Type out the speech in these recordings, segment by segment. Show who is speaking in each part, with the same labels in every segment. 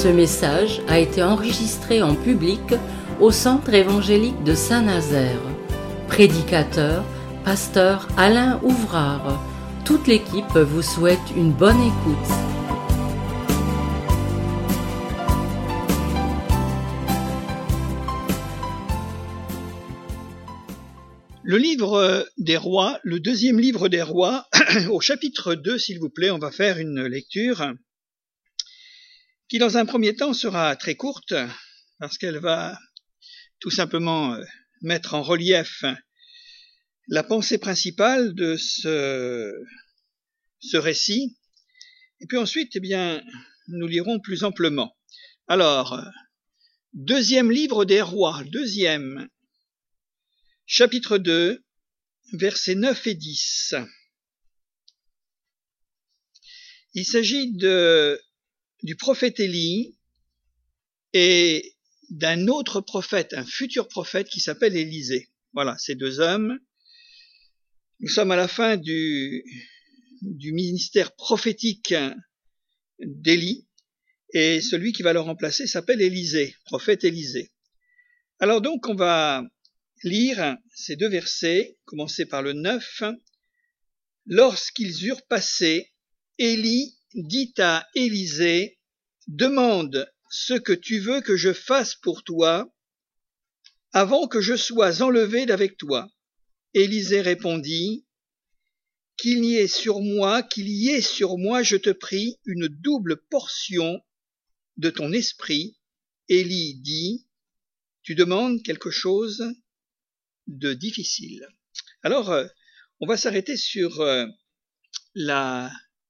Speaker 1: Ce message a été enregistré en public au Centre évangélique de Saint-Nazaire. Prédicateur, pasteur Alain Ouvrard. Toute l'équipe vous souhaite une bonne écoute.
Speaker 2: Le livre des rois, le deuxième livre des rois, au chapitre 2, s'il vous plaît, on va faire une lecture qui, dans un premier temps, sera très courte, parce qu'elle va tout simplement mettre en relief la pensée principale de ce récit. Et puis ensuite, eh bien, nous lirons plus amplement. Alors, deuxième livre des rois, deuxième, chapitre 2, versets 9 et 10. Il s'agit du prophète Élie et d'un autre prophète, un futur prophète qui s'appelle Élisée. Voilà, ces deux hommes. Nous sommes à la fin du ministère prophétique d'Élie et celui qui va le remplacer s'appelle Élisée, prophète Élisée. Alors donc, on va lire ces deux versets, commencer par le 9. Lorsqu'ils eurent passé, Élie dit à Élisée, « Demande ce que tu veux que je fasse pour toi avant que je sois enlevé d'avec toi. » Élisée répondit, « Qu'il y ait sur moi, je te prie, une double portion de ton esprit. » Élie dit, « Tu demandes quelque chose de difficile. » Alors, on va s'arrêter sur la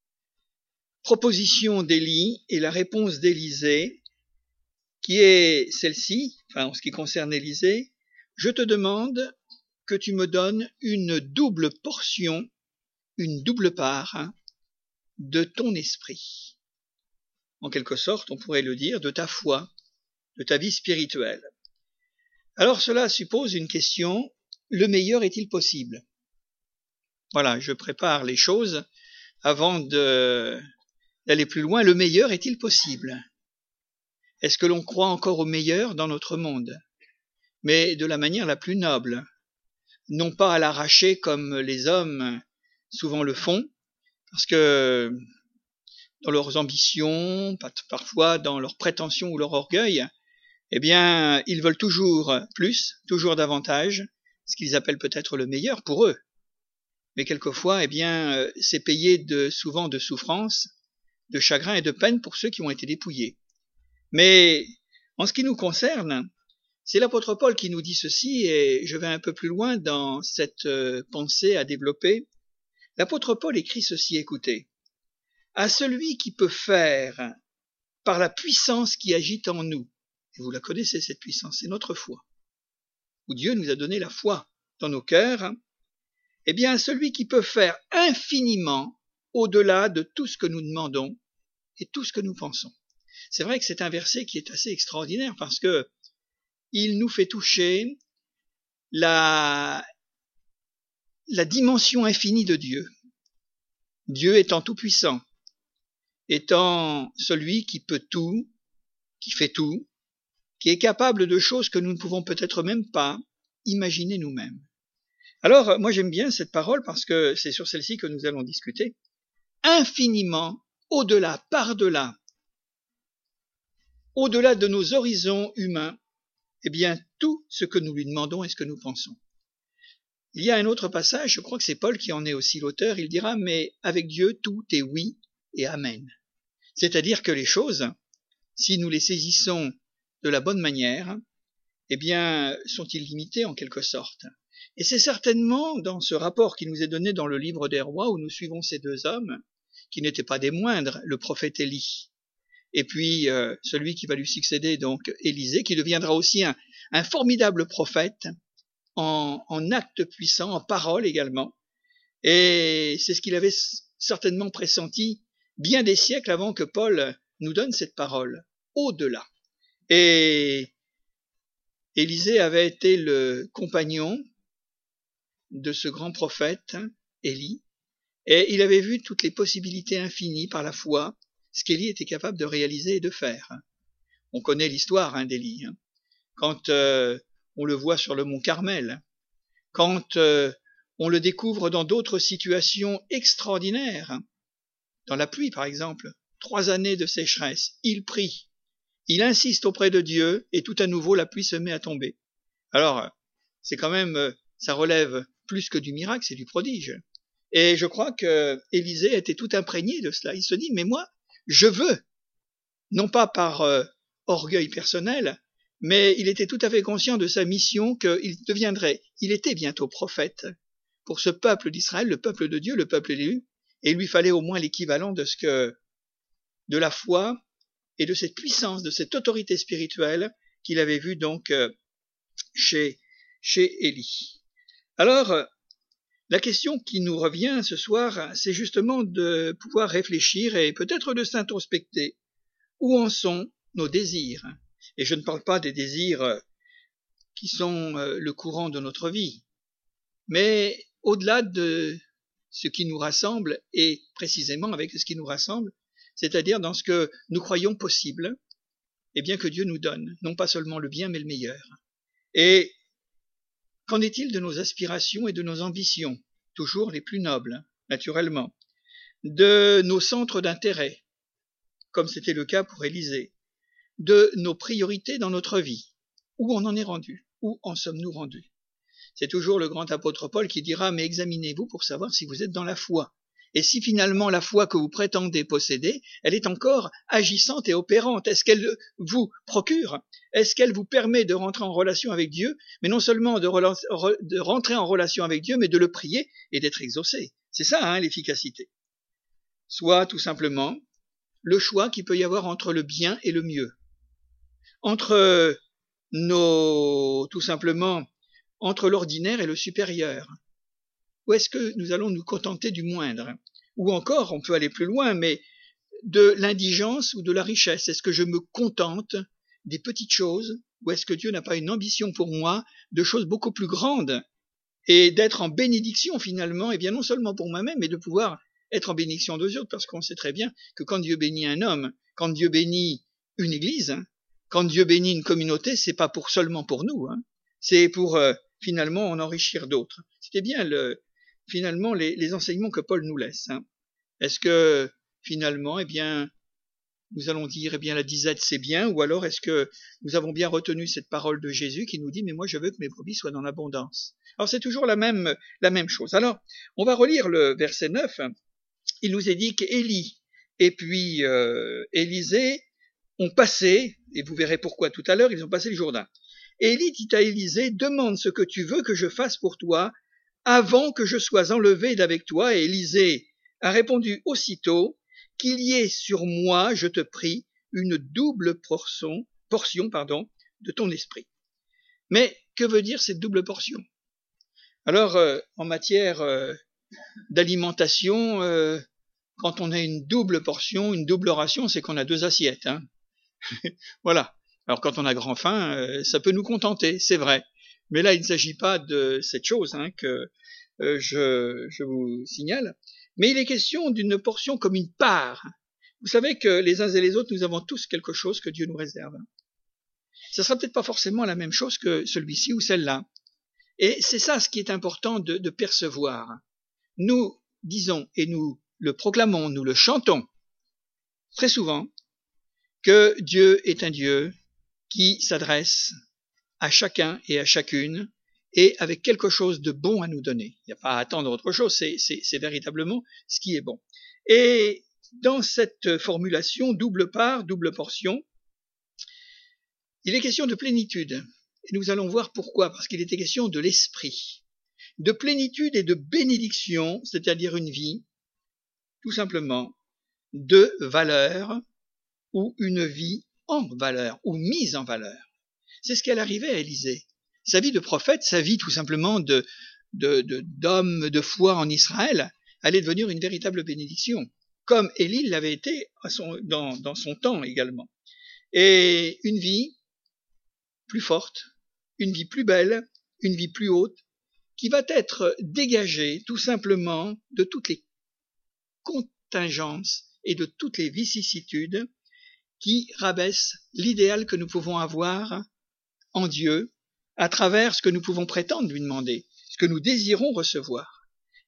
Speaker 2: proposition d'Élie et la réponse d'Élisée, qui est celle-ci, enfin en ce qui concerne Élisée, « Je te demande que tu me donnes une double portion, une double part de ton esprit. » En quelque sorte, on pourrait le dire, de ta foi, de ta vie spirituelle. Alors cela suppose une question, le meilleur est-il possible? Voilà, je prépare les choses avant d'aller plus loin. Le meilleur est-il possible? Est-ce que l'on croit encore au meilleur dans notre monde? Mais de la manière la plus noble, non pas à l'arracher comme les hommes souvent le font, parce que dans leurs ambitions, parfois dans leurs prétentions ou leur orgueil, eh bien, ils veulent toujours plus, toujours davantage, ce qu'ils appellent peut-être le meilleur pour eux. Mais quelquefois, eh bien, c'est payé souvent de souffrance, de chagrin et de peine pour ceux qui ont été dépouillés. Mais en ce qui nous concerne, c'est l'apôtre Paul qui nous dit ceci, et je vais un peu plus loin dans cette pensée à développer. L'apôtre Paul écrit ceci, écoutez. « À celui qui peut faire par la puissance qui agit en nous, » et vous la connaissez cette puissance, c'est notre foi, où Dieu nous a donné la foi dans nos cœurs, eh bien celui qui peut faire infiniment au-delà de tout ce que nous demandons et tout ce que nous pensons. C'est vrai que c'est un verset qui est assez extraordinaire parce que il nous fait toucher la dimension infinie de Dieu. Dieu étant tout-puissant, étant celui qui peut tout, qui fait tout, qui est capable de choses que nous ne pouvons peut-être même pas imaginer nous-mêmes. Alors, moi j'aime bien cette parole parce que c'est sur celle-ci que nous allons discuter. Infiniment, au-delà, par-delà, au-delà de nos horizons humains, eh bien tout ce que nous lui demandons et ce que nous pensons. Il y a un autre passage, je crois que c'est Paul qui en est aussi l'auteur, il dira « Mais avec Dieu, tout est oui et amen ». C'est-à-dire que les choses, si nous les saisissons de la bonne manière, eh bien, sont illimitées en quelque sorte. Et c'est certainement dans ce rapport qui nous est donné dans le livre des rois où nous suivons ces deux hommes, qui n'étaient pas des moindres, le prophète Élie, et puis celui qui va lui succéder, donc Élisée, qui deviendra aussi un formidable prophète en actes puissants, en paroles également. Et c'est ce qu'il avait certainement pressenti bien des siècles avant que Paul nous donne cette parole, au-delà. Et Élisée avait été le compagnon de ce grand prophète, Élie, et il avait vu toutes les possibilités infinies par la foi, ce qu'Élie était capable de réaliser et de faire. On connaît l'histoire d'Élie. Quand on le voit sur le mont Carmel, quand on le découvre dans d'autres situations extraordinaires, dans la pluie par exemple, 3 années de sécheresse, il prie, il insiste auprès de Dieu et tout à nouveau la pluie se met à tomber. Alors, c'est quand même, ça relève plus que du miracle, c'est du prodige. Et je crois que Élisée était tout imprégné de cela. Il se dit, mais moi, je veux, non pas par orgueil personnel, mais il était tout à fait conscient de sa mission il était bientôt prophète pour ce peuple d'Israël, le peuple de Dieu, le peuple élu, et il lui fallait au moins l'équivalent de la foi et de cette puissance, de cette autorité spirituelle qu'il avait vue donc chez Élie. Alors, la question qui nous revient ce soir, c'est justement de pouvoir réfléchir et peut-être de s'introspecter. Où en sont nos désirs? Et je ne parle pas des désirs qui sont le courant de notre vie, mais au-delà de ce qui nous rassemble, et précisément avec ce qui nous rassemble, c'est-à-dire dans ce que nous croyons possible, et bien que Dieu nous donne, non pas seulement le bien, mais le meilleur. Et qu'en est-il de nos aspirations et de nos ambitions, toujours les plus nobles, naturellement, de nos centres d'intérêt, comme c'était le cas pour Élisée, de nos priorités dans notre vie, où on en est rendu, où en sommes-nous rendus? C'est toujours le grand apôtre Paul qui dira, mais examinez-vous pour savoir si vous êtes dans la foi. Et si finalement la foi que vous prétendez posséder, elle est encore agissante et opérante, est-ce qu'elle vous procure? Est-ce qu'elle vous permet de rentrer en relation avec Dieu, mais non seulement de rentrer en relation avec Dieu, mais de le prier et d'être exaucé? C'est ça, l'efficacité. Soit tout simplement le choix qu'il peut y avoir entre le bien et le mieux. Entre tout simplement, entre l'ordinaire et le supérieur. Ou est-ce que nous allons nous contenter du moindre? Ou encore, on peut aller plus loin, mais de l'indigence ou de la richesse? Est-ce que je me contente des petites choses? Ou est-ce que Dieu n'a pas une ambition pour moi de choses beaucoup plus grandes et d'être en bénédiction finalement, et bien non seulement pour moi-même, mais de pouvoir être en bénédiction aux autres, parce qu'on sait très bien que quand Dieu bénit un homme, quand Dieu bénit une église, quand Dieu bénit une communauté, c'est pas seulement pour nous, c'est pour finalement en enrichir d'autres. C'était bien finalement les enseignements que Paul nous laisse. Est-ce que finalement, nous allons dire, la disette c'est bien, ou alors est-ce que nous avons bien retenu cette parole de Jésus qui nous dit, mais moi je veux que mes brebis soient dans l'abondance. Alors c'est toujours la même chose. Alors, on va relire le verset 9. Il nous est dit qu'Élie et puis Élisée ont passé, et vous verrez pourquoi tout à l'heure, ils ont passé le Jourdain. Et Élie dit à Élisée, demande ce que tu veux que je fasse pour toi avant que je sois enlevé d'avec toi. Et Élisée a répondu aussitôt, qu'il y ait sur moi, je te prie, une double portion de ton esprit. Mais que veut dire cette double portion? Alors, en matière d'alimentation, quand on a une double portion, une double ration, c'est qu'on a 2 assiettes. Voilà. Alors quand on a grand faim, ça peut nous contenter, c'est vrai. Mais là, il ne s'agit pas de cette chose que je vous signale. Mais il est question d'une portion comme une part. Vous savez que les uns et les autres, nous avons tous quelque chose que Dieu nous réserve. Ça sera peut-être pas forcément la même chose que celui-ci ou celle-là. Et c'est ça ce qui est important de percevoir. Nous disons, et nous le proclamons, nous le chantons très souvent, que Dieu est un Dieu qui s'adresse à chacun et à chacune et avec quelque chose de bon à nous donner. Il n'y a pas à attendre autre chose, c'est véritablement ce qui est bon. Et dans cette formulation, double part, double portion, il est question de plénitude. Et nous allons voir pourquoi, parce qu'il était question de l'esprit. De plénitude et de bénédiction, c'est-à-dire une vie, tout simplement, de valeur, ou une vie en valeur, ou mise en valeur. C'est ce qu'elle arrivait à Élisée. Sa vie de prophète, sa vie tout simplement d'homme de foi en Israël, allait devenir une véritable bénédiction, comme Élie l'avait été dans son temps également. Et une vie plus forte, une vie plus belle, une vie plus haute, qui va être dégagée tout simplement de toutes les contingences et de toutes les vicissitudes qui rabaisse l'idéal que nous pouvons avoir en Dieu à travers ce que nous pouvons prétendre lui demander, ce que nous désirons recevoir.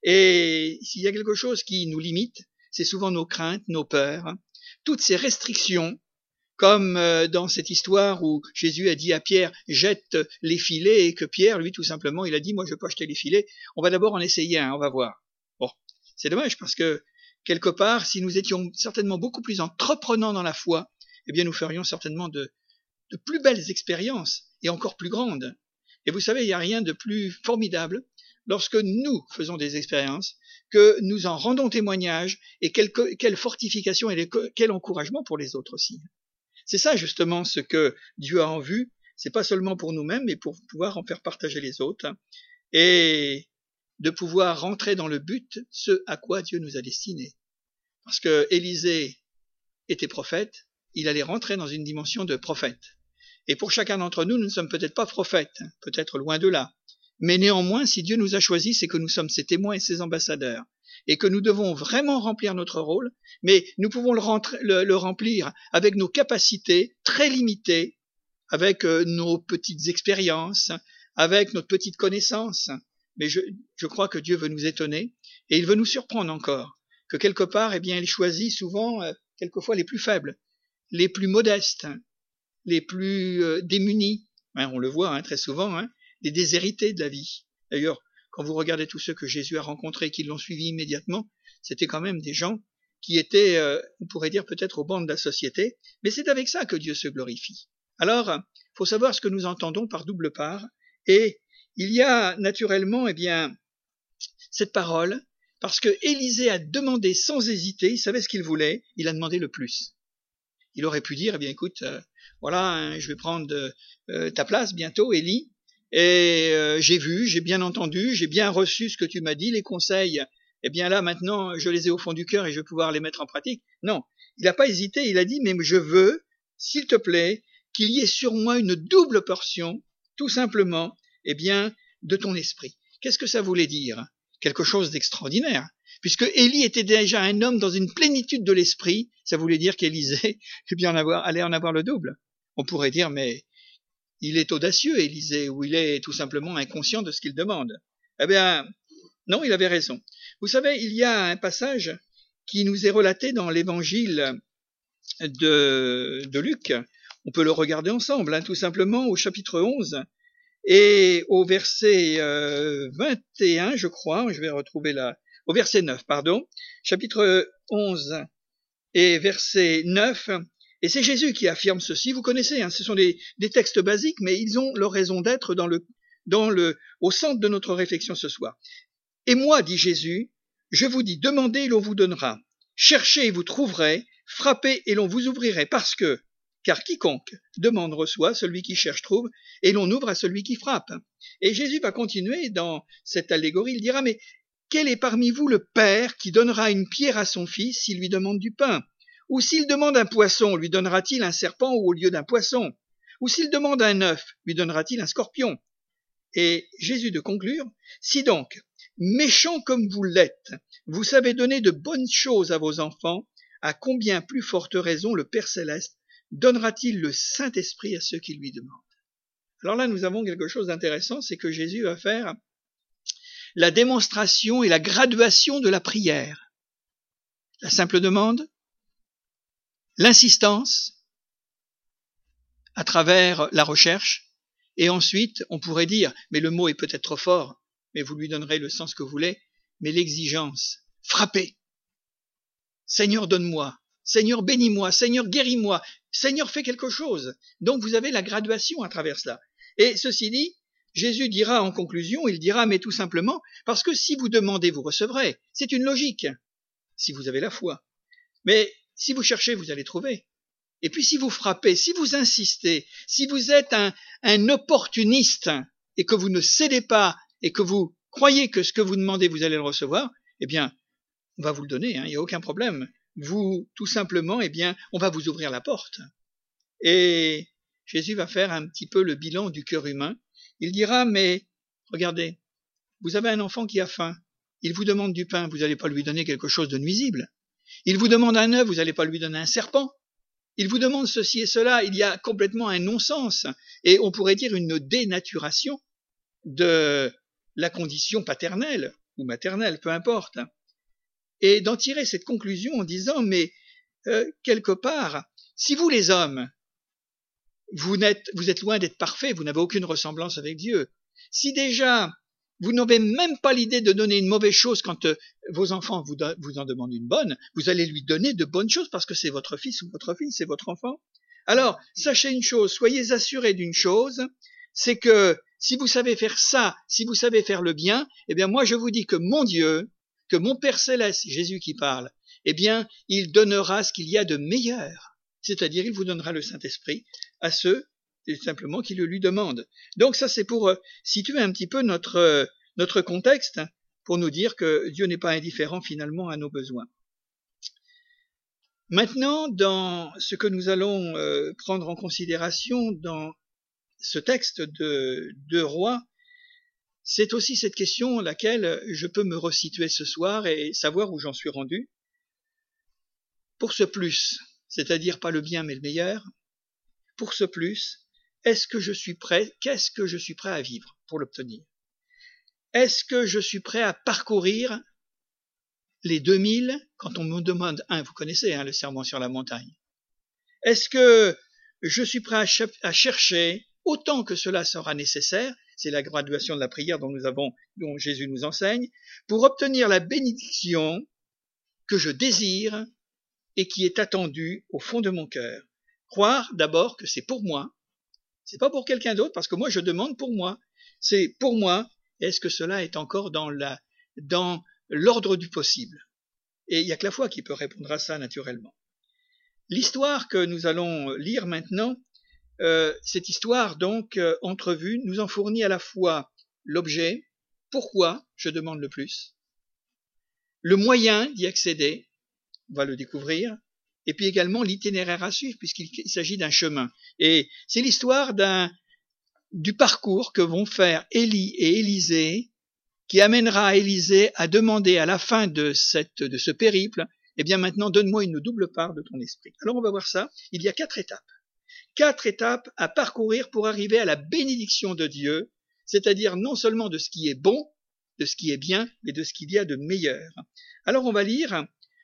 Speaker 2: Et s'il y a quelque chose qui nous limite, c'est souvent nos craintes, nos peurs, toutes ces restrictions, comme dans cette histoire où Jésus a dit à Pierre « jette les filets » et que Pierre, lui, tout simplement, il a dit « moi je peux acheter les filets, on va d'abord en essayer un, on va voir ». Bon, c'est dommage parce que quelque part, si nous étions certainement beaucoup plus entreprenants dans la foi, eh bien nous ferions certainement de plus belles expériences et encore plus grandes. Et vous savez, il n'y a rien de plus formidable lorsque nous faisons des expériences, que nous en rendons témoignage et quelle fortification et quel encouragement pour les autres aussi. C'est ça justement ce que Dieu a en vue, c'est pas seulement pour nous-mêmes, mais pour pouvoir en faire partager les autres et de pouvoir rentrer dans le but, ce à quoi Dieu nous a destinés. Parce que Élisée était prophète, il allait rentrer dans une dimension de prophète. Et pour chacun d'entre nous, nous ne sommes peut-être pas prophètes, peut-être loin de là. Mais néanmoins, si Dieu nous a choisis, c'est que nous sommes ses témoins et ses ambassadeurs. Et que nous devons vraiment remplir notre rôle, mais nous pouvons le remplir avec nos capacités très limitées, avec nos petites expériences, avec notre petite connaissance. Mais je crois que Dieu veut nous étonner et il veut nous surprendre encore. Que quelque part, eh bien, il choisit souvent, quelquefois, les plus faibles, les plus modestes, les plus démunis. On le voit très souvent, les déshérités de la vie. D'ailleurs, quand vous regardez tous ceux que Jésus a rencontrés, qui l'ont suivi immédiatement, c'était quand même des gens qui étaient, on pourrait dire peut-être au banc de la société, mais c'est avec ça que Dieu se glorifie. Alors, il faut savoir ce que nous entendons par double part, et il y a naturellement, eh bien, cette parole, parce que Élisée a demandé sans hésiter, il savait ce qu'il voulait, il a demandé le plus. Il aurait pu dire, eh bien, écoute, voilà, je vais prendre ta place bientôt, Élie, et j'ai vu, j'ai bien entendu, j'ai bien reçu ce que tu m'as dit, les conseils, eh bien là maintenant je les ai au fond du cœur et je vais pouvoir les mettre en pratique. Non, il n'a pas hésité, il a dit mais je veux, s'il te plaît, qu'il y ait sur moi une double portion, tout simplement, eh bien, de ton esprit. Qu'est-ce que ça voulait dire? Quelque chose d'extraordinaire. Puisque Élie était déjà un homme dans une plénitude de l'esprit, ça voulait dire qu'Élisée eh bien, allait en avoir le double. On pourrait dire mais il est audacieux, Élisée, ou il est tout simplement inconscient de ce qu'il demande. Eh bien, non, il avait raison. Vous savez, il y a un passage qui nous est relaté dans l'évangile de Luc. On peut le regarder ensemble, tout simplement, au chapitre 11 et au verset 21, je crois, je vais retrouver au verset 9, pardon, chapitre 11 et verset 9, et c'est Jésus qui affirme ceci, vous connaissez, ce sont des textes basiques, mais ils ont leur raison d'être au centre de notre réflexion ce soir. Et moi, dit Jésus, je vous dis, demandez et l'on vous donnera, cherchez et vous trouverez, frappez et l'on vous ouvrirait, car quiconque demande reçoit, celui qui cherche trouve, et l'on ouvre à celui qui frappe. Et Jésus va continuer dans cette allégorie, il dira, mais quel est parmi vous le père qui donnera une pierre à son fils s'il lui demande du pain? Ou s'il demande un poisson, lui donnera-t-il un serpent au lieu d'un poisson? Ou s'il demande un œuf, lui donnera-t-il un scorpion? Et Jésus de conclure, si donc, méchants comme vous l'êtes, vous savez donner de bonnes choses à vos enfants, à combien plus forte raison le Père Céleste donnera-t-il le Saint-Esprit à ceux qui lui demandent? Alors là, nous avons quelque chose d'intéressant, c'est que Jésus va faire la démonstration et la graduation de la prière. La simple demande, l'insistance à travers la recherche, et ensuite, on pourrait dire, mais le mot est peut-être trop fort, mais vous lui donnerez le sens que vous voulez, mais l'exigence, frappez. Seigneur, donne-moi. Seigneur, bénis-moi. Seigneur, guéris-moi. Seigneur, fais quelque chose. Donc, vous avez la graduation à travers cela. Et ceci dit, Jésus dira en conclusion, il dira, mais tout simplement, parce que si vous demandez, vous recevrez. C'est une logique, si vous avez la foi. Mais si vous cherchez, vous allez trouver. Et puis si vous frappez, si vous insistez, si vous êtes un opportuniste et que vous ne cédez pas et que vous croyez que ce que vous demandez, vous allez le recevoir, eh bien, on va vous le donner, il n'y a aucun problème. Vous, tout simplement, eh bien, on va vous ouvrir la porte. Et Jésus va faire un petit peu le bilan du cœur humain. Il dira, mais regardez, vous avez un enfant qui a faim. Il vous demande du pain, vous n'allez pas lui donner quelque chose de nuisible. Il vous demande un œuf, vous n'allez pas lui donner un serpent. il vous demande ceci et cela, il y a complètement un non-sens, et on pourrait dire une dénaturation de la condition paternelle ou maternelle, peu importe. Et d'en tirer cette conclusion en disant, mais quelque part, si vous les hommes, vous êtes loin d'être parfaits, vous n'avez aucune ressemblance avec Dieu, si déjà vous n'avez même pas l'idée de donner une mauvaise chose quand vos enfants vous en demandent une bonne, vous allez lui donner de bonnes choses parce que c'est votre fils ou votre fille, c'est votre enfant. Alors, sachez une chose, soyez assurés d'une chose, c'est que si vous savez faire ça, si vous savez faire le bien, eh bien moi je vous dis que mon Dieu, que mon Père Céleste, Jésus qui parle, eh bien il donnera ce qu'il y a de meilleur. C'est-à-dire il vous donnera le Saint-Esprit à ceux simplement qui le lui demandent. Donc ça c'est pour situer un petit peu notre contexte, pour nous dire que Dieu n'est pas indifférent finalement à nos besoins. Maintenant, dans ce que nous allons prendre en considération dans ce texte de 2 Rois, c'est aussi cette question laquelle je peux me resituer ce soir et savoir où j'en suis rendu. Pour ce plus, c'est-à-dire pas le bien mais le meilleur, pour ce plus, est-ce que je suis prêt, qu'est-ce que je suis prêt à vivre pour l'obtenir? Est-ce que je suis prêt à parcourir les 2000, quand on me demande, vous connaissez le sermon sur la montagne. Est-ce que je suis prêt à chercher autant que cela sera nécessaire, c'est la graduation de la prière dont Jésus nous enseigne, pour obtenir la bénédiction que je désire et qui est attendue au fond de mon cœur. Croire d'abord que c'est pour moi, c'est pas pour quelqu'un d'autre, parce que moi je demande pour moi, c'est pour moi. Est-ce que cela est encore dans l'ordre du possible? Et il n'y a que la foi qui peut répondre à ça naturellement. L'histoire que nous allons lire maintenant, cette histoire donc entrevue, nous en fournit à la fois l'objet, pourquoi je demande le plus, le moyen d'y accéder, on va le découvrir, et puis également l'itinéraire à suivre, puisqu'il s'agit d'un chemin. Et c'est l'histoire du parcours que vont faire Élie et Élisée, qui amènera Élisée à demander à la fin de ce périple, eh bien maintenant donne-moi une double part de ton esprit. Alors on va voir ça, il y a 4 étapes. 4 étapes à parcourir pour arriver à la bénédiction de Dieu, c'est-à-dire non seulement de ce qui est bon, de ce qui est bien, mais de ce qu'il y a de meilleur. Alors on va lire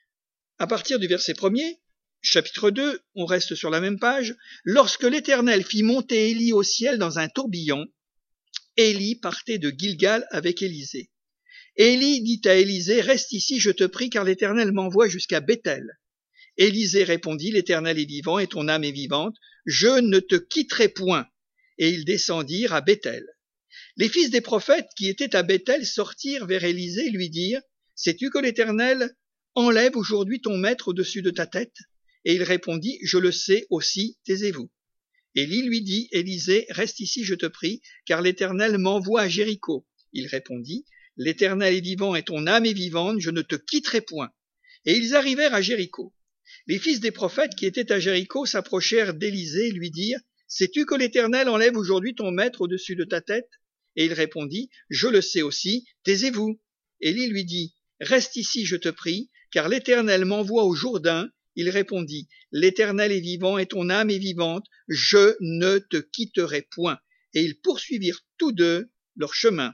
Speaker 2: à partir du verset 1er, chapitre 2, on reste sur la même page. Lorsque l'Éternel fit monter Élie au ciel dans un tourbillon, Élie partait de Gilgal avec Élisée. Élie dit à Élisée, reste ici, je te prie, car l'Éternel m'envoie jusqu'à Béthel. Élisée répondit, l'Éternel est vivant et ton âme est vivante, je ne te quitterai point. Et ils descendirent à Béthel. Les fils des prophètes qui étaient à Béthel sortirent vers Élisée et lui dirent, sais-tu que l'Éternel enlève aujourd'hui ton maître au-dessus de ta tête? Et il répondit, je le sais aussi, taisez-vous. Élie lui dit, Élisée, reste ici, je te prie, car l'Éternel m'envoie à Jéricho. Il répondit, l'Éternel est vivant et ton âme est vivante, je ne te quitterai point. Et ils arrivèrent à Jéricho. Les fils des prophètes qui étaient à Jéricho s'approchèrent d'Élisée et lui dirent, sais-tu que l'Éternel enlève aujourd'hui ton maître au-dessus de ta tête? Et il répondit, je le sais aussi, taisez-vous. Élie lui dit, reste ici, je te prie, car l'Éternel m'envoie au Jourdain. Il répondit, l'Éternel est vivant et ton âme est vivante, je ne te quitterai point. Et ils poursuivirent tous deux leur chemin.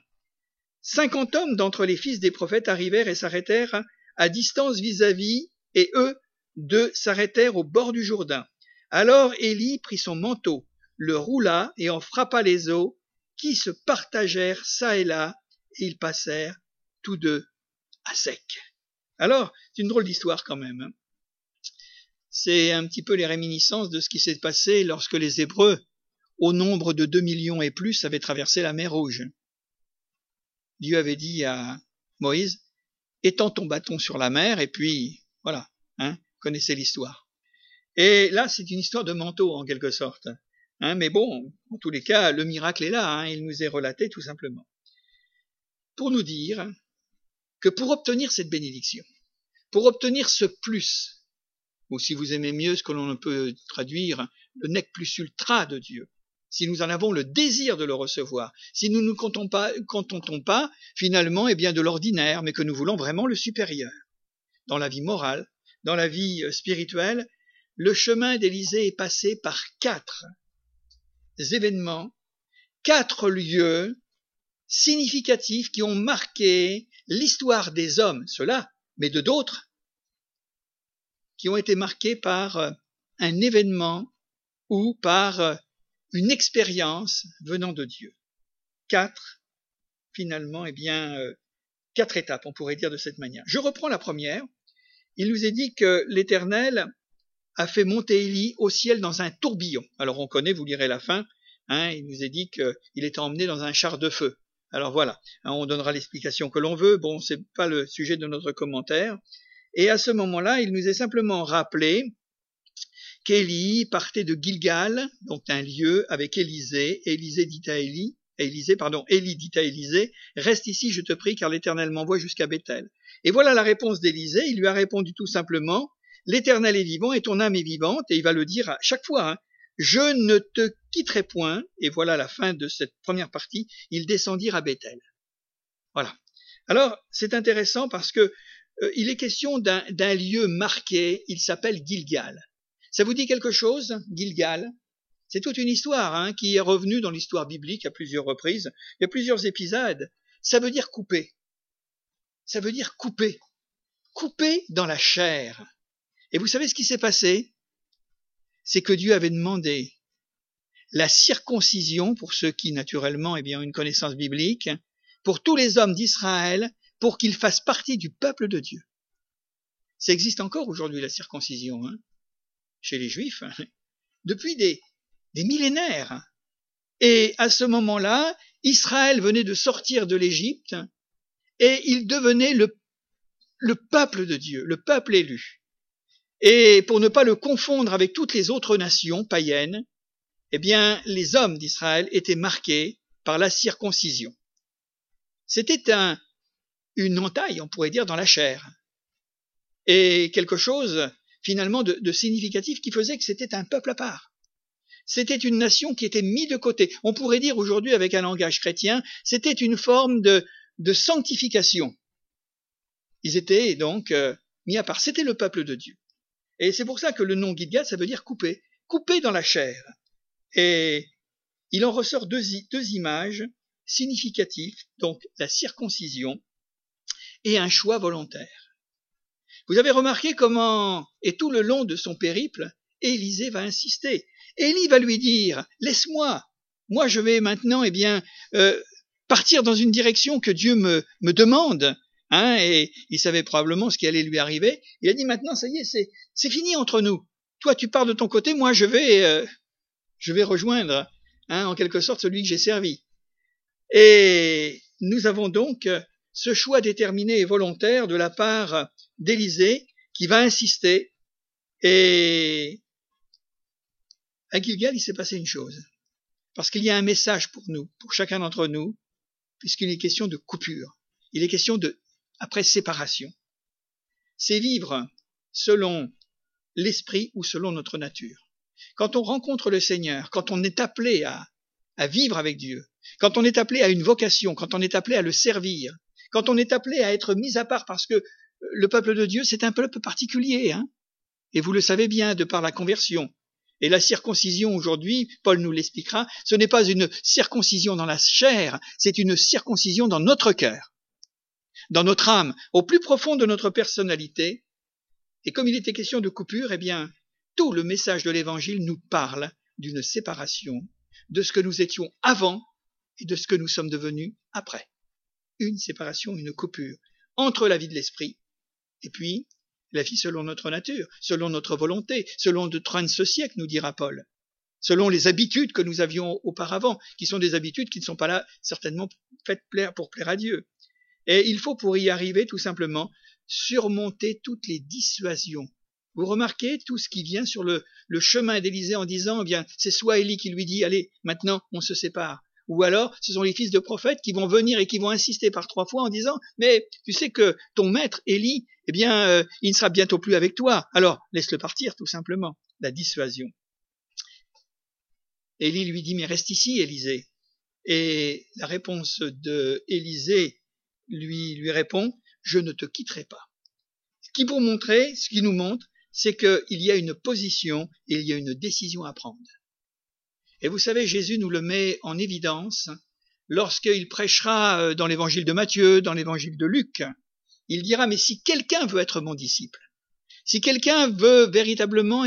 Speaker 2: 50 hommes d'entre les fils des prophètes arrivèrent et s'arrêtèrent à distance vis-à-vis, et eux deux s'arrêtèrent au bord du Jourdain. Alors Élie prit son manteau, le roula et en frappa les eaux, qui se partagèrent çà et là, et ils passèrent tous deux à sec. Alors, c'est une drôle d'histoire quand même. C'est un petit peu les réminiscences de ce qui s'est passé lorsque les Hébreux, au nombre de 2 millions et plus, avaient traversé la mer Rouge. Dieu avait dit à Moïse, étends ton bâton sur la mer, et puis, voilà, connaissez l'histoire. Et là, c'est une histoire de manteau, en quelque sorte. Mais bon, en tous les cas, le miracle est là, il nous est relaté tout simplement. Pour nous dire que pour obtenir cette bénédiction, pour obtenir ce plus, ou si vous aimez mieux ce que l'on peut traduire, le nec plus ultra de Dieu, si nous en avons le désir de le recevoir, si nous ne nous contentons pas finalement de l'ordinaire, mais que nous voulons vraiment le supérieur, dans la vie morale, dans la vie spirituelle, le chemin d'Élysée est passé par 4 événements, 4 lieux significatifs qui ont marqué l'histoire des hommes, ceux-là, mais de d'autres, qui ont été marqués par un événement ou par une expérience venant de Dieu. 4, finalement, 4 étapes, on pourrait dire de cette manière. Je reprends la première. Il nous est dit que l'Éternel a fait monter Élie au ciel dans un tourbillon. Alors on connaît, vous lirez la fin, il nous est dit qu'il était emmené dans un char de feu. Alors voilà, on donnera l'explication que l'on veut, bon, c'est pas le sujet de notre commentaire. Et à ce moment-là, il nous est simplement rappelé qu'Élie partait de Gilgal, donc un lieu avec Élisée. Élie dit à Élisée, reste ici, je te prie, car l'Éternel m'envoie jusqu'à Béthel. Et voilà la réponse d'Élisée. Il lui a répondu tout simplement, l'Éternel est vivant et ton âme est vivante, et il va le dire à chaque fois, je ne te quitterai point. Et voilà la fin de cette première partie, ils descendirent à Béthel. Voilà. Alors, c'est intéressant parce que il est question d'un lieu marqué, il s'appelle Gilgal. Ça vous dit quelque chose, Gilgal? C'est toute une histoire qui est revenue dans l'histoire biblique à plusieurs reprises. Il y a plusieurs épisodes. Ça veut dire couper. Ça veut dire couper. Couper dans la chair. Et vous savez ce qui s'est passé? C'est que Dieu avait demandé la circoncision, pour ceux qui, naturellement, ont une connaissance biblique, pour tous les hommes d'Israël, pour qu'ils fassent partie du peuple de Dieu. Ça existe encore aujourd'hui, la circoncision, chez les Juifs, depuis des millénaires. Et à ce moment-là, Israël venait de sortir de l'Égypte et il devenait le peuple de Dieu, le peuple élu. Et pour ne pas le confondre avec toutes les autres nations païennes, les hommes d'Israël étaient marqués par la circoncision. C'était une entaille, on pourrait dire, dans la chair. Et quelque chose, finalement, de significatif qui faisait que c'était un peuple à part. C'était une nation qui était mise de côté. On pourrait dire aujourd'hui, avec un langage chrétien, c'était une forme de sanctification. Ils étaient donc mis à part. C'était le peuple de Dieu. Et c'est pour ça que le nom Gilgal, ça veut dire couper. Couper dans la chair. Et il en ressort deux images significatives, donc la circoncision et un choix volontaire. Vous avez remarqué comment, et tout le long de son périple, Élisée va insister. Élie va lui dire, laisse-moi, moi je vais maintenant partir dans une direction que Dieu me demande. Et il savait probablement ce qui allait lui arriver. Il a dit maintenant, ça y est, c'est fini entre nous. Toi tu pars de ton côté, moi je vais rejoindre, en quelque sorte, celui que j'ai servi. Et nous avons donc ce choix déterminé et volontaire de la part d'Élisée qui va insister. Et à Gilgal, il s'est passé une chose. Parce qu'il y a un message pour nous, pour chacun d'entre nous, puisqu'il est question de coupure. Il est question après séparation. C'est vivre selon l'esprit ou selon notre nature. Quand on rencontre le Seigneur, quand on est appelé à vivre avec Dieu, quand on est appelé à une vocation, quand on est appelé à le servir, quand on est appelé à être mis à part parce que le peuple de Dieu, c'est un peuple particulier, et vous le savez bien de par la conversion. Et la circoncision aujourd'hui, Paul nous l'expliquera, ce n'est pas une circoncision dans la chair, c'est une circoncision dans notre cœur, dans notre âme, au plus profond de notre personnalité. Et comme il était question de coupure, tout le message de l'Évangile nous parle d'une séparation de ce que nous étions avant et de ce que nous sommes devenus après. Une séparation, une coupure entre la vie de l'esprit et puis la vie selon notre nature, selon notre volonté, selon notre train de ce siècle, nous dira Paul, selon les habitudes que nous avions auparavant, qui sont des habitudes qui ne sont pas là certainement faites pour plaire à Dieu. Et il faut pour y arriver tout simplement surmonter toutes les dissuasions. Vous remarquez tout ce qui vient sur le chemin d'Élysée en disant, c'est soit Élie qui lui dit, allez, maintenant on se sépare. Ou alors, ce sont les fils de prophètes qui vont venir et qui vont insister par 3 fois en disant, mais tu sais que ton maître, Élie, il ne sera bientôt plus avec toi. Alors, laisse-le partir, tout simplement. La dissuasion. Élie lui dit, mais reste ici, Élisée. Et la réponse de Élisée lui répond, je ne te quitterai pas. Ce qui nous montre c'est qu'il y a une position et il y a une décision à prendre. Et vous savez, Jésus nous le met en évidence lorsqu'il prêchera dans l'évangile de Matthieu, dans l'évangile de Luc. Il dira, mais si quelqu'un veut être mon disciple, si quelqu'un veut véritablement,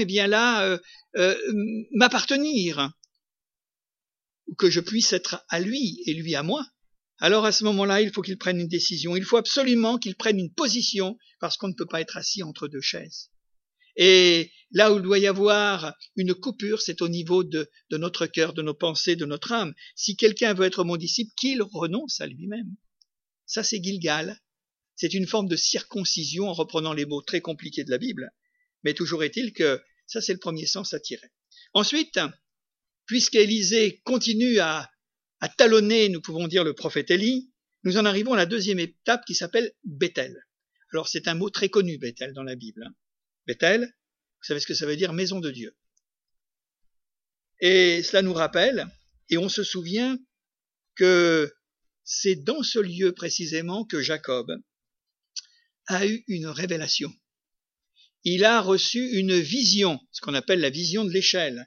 Speaker 2: m'appartenir, ou que je puisse être à lui et lui à moi, alors à ce moment-là, il faut qu'il prenne une décision. Il faut absolument qu'il prenne une position, parce qu'on ne peut pas être assis entre deux chaises. Et là où il doit y avoir une coupure, c'est au niveau de notre cœur, de nos pensées, de notre âme. Si quelqu'un veut être mon disciple, qu'il renonce à lui-même. Ça, c'est Gilgal. C'est une forme de circoncision en reprenant les mots très compliqués de la Bible. Mais toujours est-il que ça, c'est le premier sens à tirer. Ensuite, puisqu'Élisée continue à talonner, nous pouvons dire, le prophète Élie, nous en arrivons à la deuxième étape qui s'appelle Béthel. Alors, c'est un mot très connu, Béthel, dans la Bible. Béthel, vous savez ce que ça veut dire, maison de Dieu. Et cela nous rappelle, et on se souvient que c'est dans ce lieu précisément que Jacob a eu une révélation. Il a reçu une vision, ce qu'on appelle la vision de l'échelle.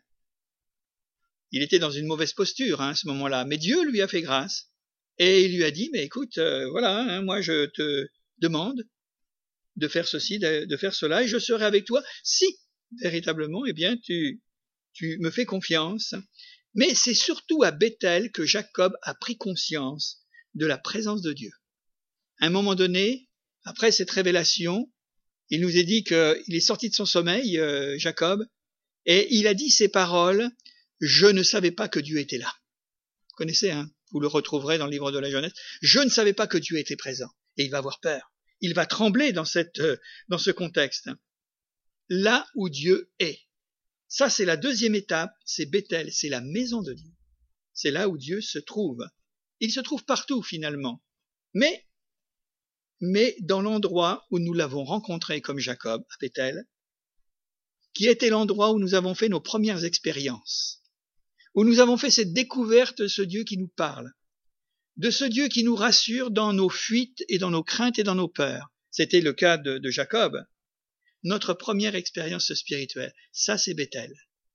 Speaker 2: Il était dans une mauvaise posture à ce moment-là, mais Dieu lui a fait grâce. Et il lui a dit, mais écoute, moi je te demande de faire ceci, de faire cela, et je serai avec toi si, véritablement, tu me fais confiance. Mais c'est surtout à Béthel que Jacob a pris conscience de la présence de Dieu. À un moment donné, après cette révélation, il nous est dit qu'il est sorti de son sommeil, Jacob, et il a dit ces paroles, « Je ne savais pas que Dieu était là ». Vous connaissez, vous le retrouverez dans le livre de la Genèse. « Je ne savais pas que Dieu était présent ». Et il va avoir peur. Il va trembler dans ce contexte. Là où Dieu est. Ça, c'est la deuxième étape, c'est Béthel, c'est la maison de Dieu. C'est là où Dieu se trouve. Il se trouve partout, finalement. Mais dans l'endroit où nous l'avons rencontré comme Jacob, à Béthel, qui était l'endroit où nous avons fait nos premières expériences, où nous avons fait cette découverte de ce Dieu qui nous parle, de ce Dieu qui nous rassure dans nos fuites et dans nos craintes et dans nos peurs. C'était le cas de Jacob. Notre première expérience spirituelle, ça c'est Béthel.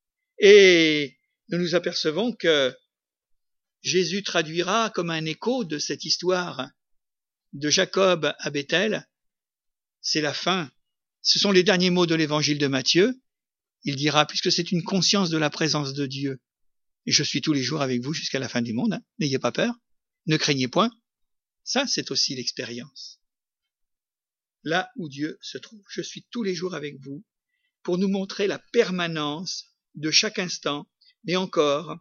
Speaker 2: Et nous nous apercevons que Jésus traduira comme un écho de cette histoire de Jacob à Béthel. C'est la fin. Ce sont les derniers mots de l'évangile de Matthieu. Il dira, puisque c'est une conscience de la présence de Dieu, et je suis tous les jours avec vous jusqu'à la fin du monde, n'ayez pas peur, ne craignez point. Ça, c'est aussi l'expérience. Là où Dieu se trouve. Je suis tous les jours avec vous pour nous montrer la permanence de chaque instant. Mais encore,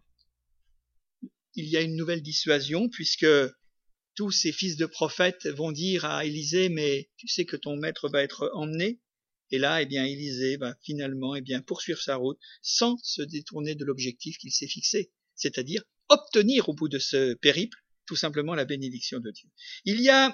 Speaker 2: il y a une nouvelle dissuasion puisque tous ces fils de prophètes vont dire à Élisée, mais tu sais que ton maître va être emmené. Et là, Élisée va finalement, poursuivre sa route sans se détourner de l'objectif qu'il s'est fixé. C'est-à-dire obtenir au bout de ce périple, tout simplement la bénédiction de Dieu. Il y a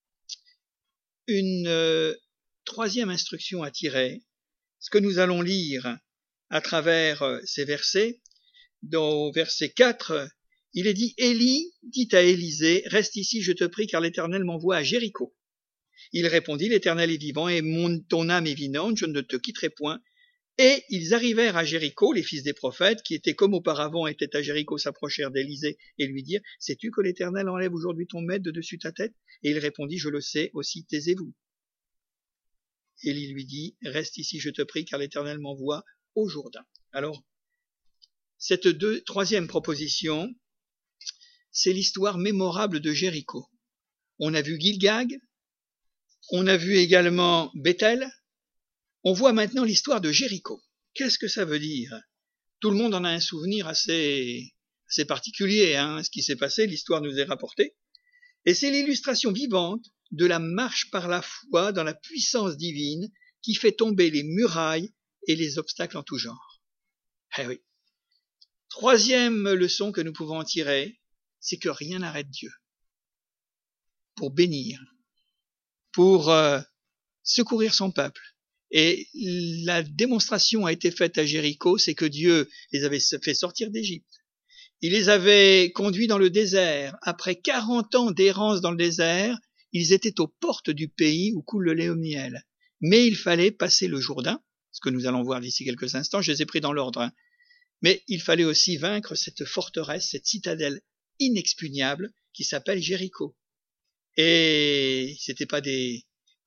Speaker 2: une troisième instruction à tirer, ce que nous allons lire à travers ces versets. Dans verset 4, il est dit, Élie dit à Élisée, reste ici, je te prie, car l'Éternel m'envoie à Jéricho. Il répondit, l'Éternel est vivant et ton âme est vivante, je ne te quitterai point. Et ils arrivèrent à Jéricho, les fils des prophètes, qui étaient comme auparavant étaient à Jéricho, s'approchèrent d'Élisée et lui dirent, sais-tu que l'Éternel enlève aujourd'hui ton maître de dessus ta tête? Et il répondit, je le sais, aussi taisez-vous. Élie lui dit, reste ici, je te prie, car l'Éternel m'envoie au Jourdain. Alors, cette troisième proposition, c'est l'histoire mémorable de Jéricho. On a vu Gilgal, on a vu également Béthel, on voit maintenant l'histoire de Jéricho. Qu'est-ce que ça veut dire? Tout le monde en a un souvenir assez particulier, ce qui s'est passé, l'histoire nous est rapportée. Et c'est l'illustration vivante de la marche par la foi dans la puissance divine qui fait tomber les murailles et les obstacles en tout genre. Eh oui. Troisième leçon que nous pouvons en tirer, c'est que rien n'arrête Dieu. Pour bénir, pour secourir son peuple. Et la démonstration a été faite à Jéricho, c'est que Dieu les avait fait sortir d'Égypte. Il les avait conduits dans le désert. Après 40 ans d'errance dans le désert, ils étaient aux portes du pays où coule le lait au miel. Mais il fallait passer le Jourdain. ce que nous allons voir d'ici quelques instants, je les ai pris dans l'ordre, hein. Mais il fallait aussi vaincre cette forteresse, cette citadelle inexpugnable qui s'appelle Jéricho. Et c'était pas les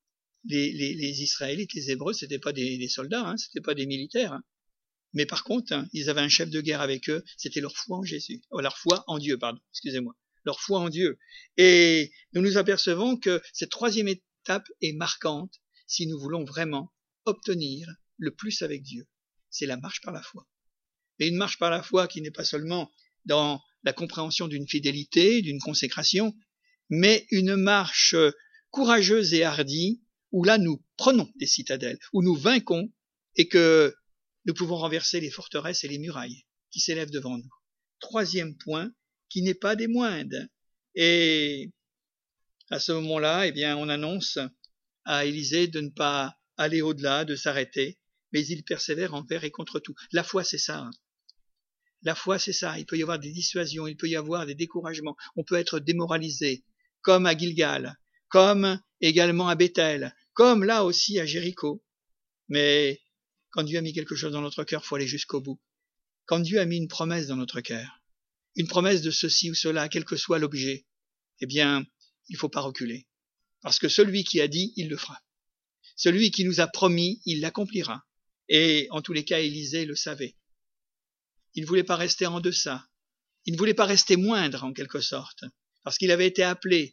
Speaker 2: Israélites, les Hébreux, c'était pas des soldats, hein, c'était pas des militaires, hein. Mais par contre, hein, ils avaient un chef de guerre avec eux, c'était leur foi en Jésus, leur foi en Dieu, pardon, excusez-moi, leur foi en Dieu. Et nous nous apercevons que cette troisième étape est marquante si nous voulons vraiment obtenir le plus avec Dieu. C'est la marche par la foi. Mais une marche par la foi qui n'est pas seulement dans la compréhension d'une fidélité, d'une consécration, mais une marche courageuse et hardie, où là nous prenons des citadelles, où nous vainquons et que nous pouvons renverser les forteresses et les murailles qui s'élèvent devant nous. Troisième point, qui n'est pas des moindres. Et à ce moment-là, eh bien, on annonce à Élisée de ne pas aller au-delà, de s'arrêter, mais il persévère envers et contre tout. La foi, c'est ça, hein. La foi, c'est ça. Il peut y avoir des dissuasions, il peut y avoir des découragements. On peut être démoralisé, comme à Gilgal, comme également à Bethel, comme là aussi à Jéricho. Mais quand Dieu a mis quelque chose dans notre cœur, il faut aller jusqu'au bout. Quand Dieu a mis une promesse dans notre cœur, une promesse de ceci ou cela, quel que soit l'objet, eh bien, il ne faut pas reculer. Parce que celui qui a dit, il le fera. Celui qui nous a promis, il l'accomplira. Et en tous les cas, Élisée le savait. Il ne voulait pas rester en deçà. Il ne voulait pas rester moindre, en quelque sorte. Parce qu'il avait été appelé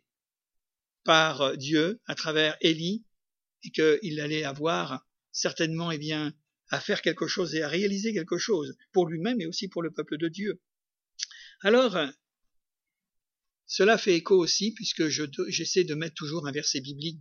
Speaker 2: par Dieu à travers Élie et qu'il allait avoir certainement, eh bien, à faire quelque chose et à réaliser quelque chose pour lui-même et aussi pour le peuple de Dieu. Alors, cela fait écho aussi, puisque j'essaie de mettre toujours un verset biblique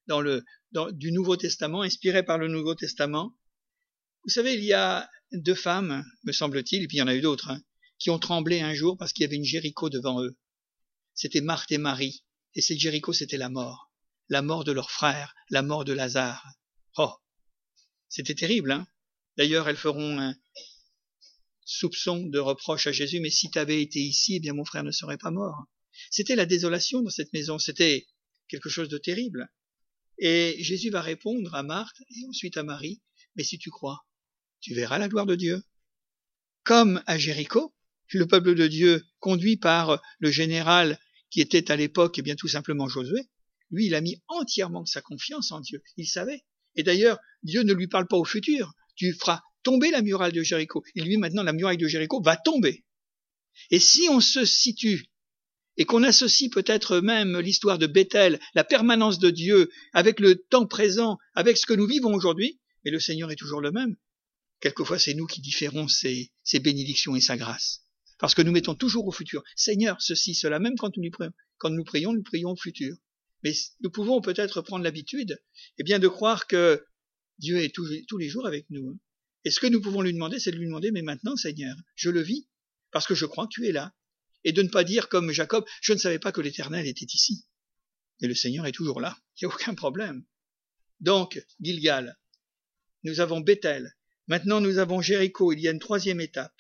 Speaker 2: du Nouveau Testament, inspiré par le Nouveau Testament. Vous savez, il y a 2 femmes, me semble-t-il, et puis il y en a eu d'autres, hein, qui ont tremblé un jour parce qu'il y avait une Jéricho devant eux. C'était Marthe et Marie, et cette Jéricho, c'était la mort de leur frère, la mort de Lazare. Oh, c'était terrible, hein. D'ailleurs, elles feront un soupçon de reproche à Jésus, mais si tu avais été ici, eh bien mon frère ne serait pas mort. C'était la désolation dans cette maison, c'était quelque chose de terrible. Et Jésus va répondre à Marthe et ensuite à Marie, mais si tu crois, tu verras la gloire de Dieu. Comme à Jéricho, le peuple de Dieu, conduit par le général qui était à l'époque, eh bien tout simplement Josué, lui, il a mis entièrement sa confiance en Dieu. Il savait. Et d'ailleurs, Dieu ne lui parle pas au futur. Tu feras tomber la muraille de Jéricho. Et lui, maintenant, la muraille de Jéricho va tomber. Et si on se situe et qu'on associe peut-être même l'histoire de Bethel, la permanence de Dieu, avec le temps présent, avec ce que nous vivons aujourd'hui, mais le Seigneur est toujours le même. Quelquefois, c'est nous qui différons ses bénédictions et sa grâce. Parce que nous mettons toujours au futur. Seigneur, ceci, cela, même quand nous prions au futur. Mais nous pouvons peut-être prendre l'habitude, eh bien, de croire que Dieu est tous les jours avec nous. Et ce que nous pouvons lui demander, c'est de lui demander, mais maintenant, Seigneur, je le vis, parce que je crois que tu es là. Et de ne pas dire comme Jacob, je ne savais pas que l'Éternel était ici. Mais le Seigneur est toujours là. Il n'y a aucun problème. Donc, Gilgal. Nous avons Bethel. Maintenant, nous avons Jéricho. Il y a une 4e étape,